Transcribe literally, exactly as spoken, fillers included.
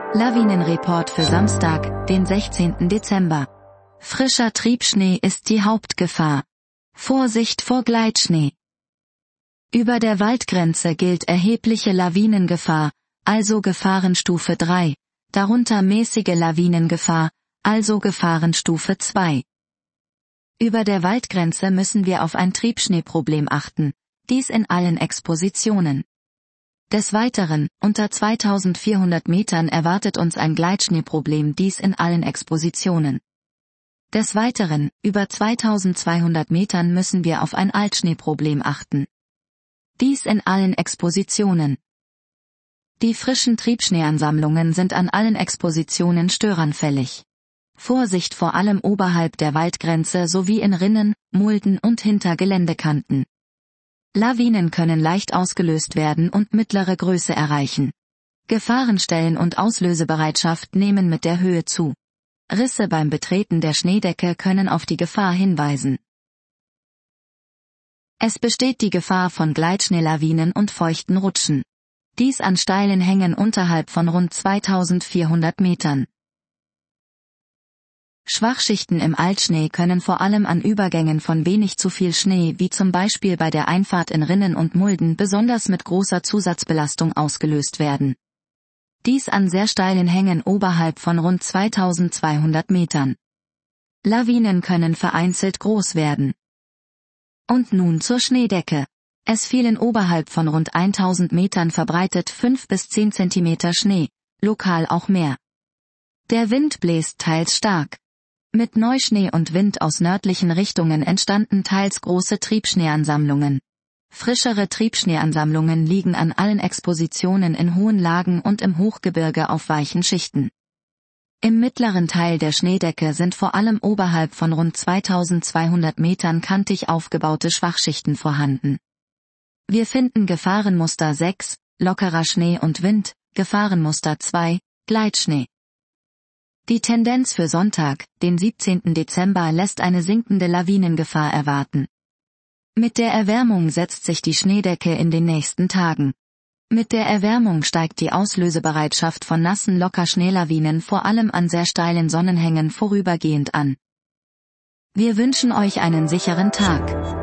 Lawinenreport für Samstag, den sechzehnten Dezember. Frischer Triebschnee ist die Hauptgefahr. Vorsicht vor Gleitschnee. Über der Waldgrenze gilt erhebliche Lawinengefahr, also Gefahrenstufe drei, darunter mäßige Lawinengefahr, also Gefahrenstufe zwei. Über der Waldgrenze müssen wir auf ein Triebschneeproblem achten, dies in allen Expositionen. Des Weiteren, unter zweitausendvierhundert Metern erwartet uns ein Gleitschneeproblem, dies in allen Expositionen. Des Weiteren, über zweitausendzweihundert Metern müssen wir auf ein Altschneeproblem achten. Dies in allen Expositionen. Die frischen Triebschneeansammlungen sind an allen Expositionen störanfällig. Vorsicht vor allem oberhalb der Waldgrenze sowie in Rinnen, Mulden und hinter Geländekanten. Lawinen können leicht ausgelöst werden und mittlere Größe erreichen. Gefahrenstellen und Auslösebereitschaft nehmen mit der Höhe zu. Risse beim Betreten der Schneedecke können auf die Gefahr hinweisen. Es besteht die Gefahr von Gleitschneelawinen und feuchten Rutschen. Dies an steilen Hängen unterhalb von rund zweitausendvierhundert Metern. Schwachschichten im Altschnee können vor allem an Übergängen von wenig zu viel Schnee wie zum Beispiel bei der Einfahrt in Rinnen und Mulden besonders mit großer Zusatzbelastung ausgelöst werden. Dies an sehr steilen Hängen oberhalb von rund zweitausendzweihundert Metern. Lawinen können vereinzelt groß werden. Und nun zur Schneedecke. Es fielen oberhalb von rund tausend Metern verbreitet fünf bis zehn Zentimeter Schnee, lokal auch mehr. Der Wind bläst teils stark. Mit Neuschnee und Wind aus nördlichen Richtungen entstanden teils große Triebschneeansammlungen. Frischere Triebschneeansammlungen liegen an allen Expositionen in hohen Lagen und im Hochgebirge auf weichen Schichten. Im mittleren Teil der Schneedecke sind vor allem oberhalb von rund zweitausendzweihundert Metern kantig aufgebaute Schwachschichten vorhanden. Wir finden Gefahrenmuster sechs, lockerer Schnee und Wind, Gefahrenmuster zwei, Gleitschnee. Die Tendenz für Sonntag, den siebzehnten Dezember, lässt eine sinkende Lawinengefahr erwarten. Mit der Erwärmung setzt sich die Schneedecke in den nächsten Tagen. Mit der Erwärmung steigt die Auslösebereitschaft von nassen Lockerschneelawinen vor allem an sehr steilen Sonnenhängen vorübergehend an. Wir wünschen euch einen sicheren Tag.